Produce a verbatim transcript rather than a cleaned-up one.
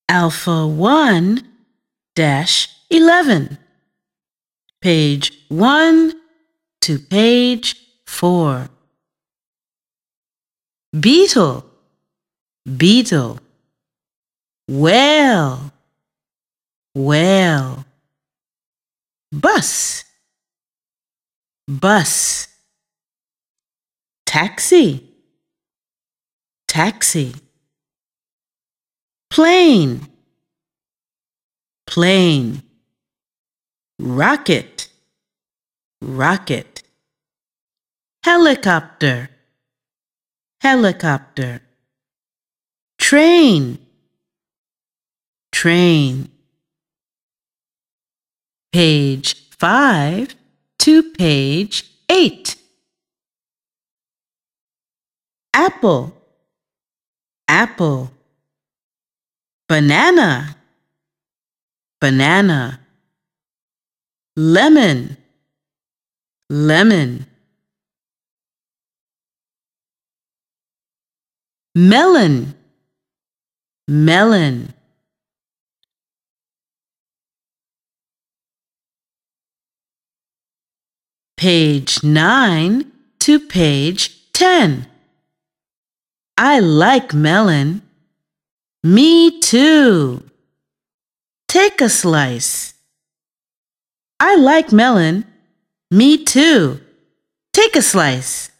Alpha one dash eleven. Page one to page four. Beetle, beetle. Whale, whale. Bus, bus. Taxi, taxi. Plane, plane. Rocket, rocket. Helicopter, helicopter. Train, train. Page five to page eight. Apple, apple. Banana, banana. Lemon, lemon. Melon, melon. Page nine to page ten. I like melon. Me too. Take a slice. I like melon. Me too. Take a slice.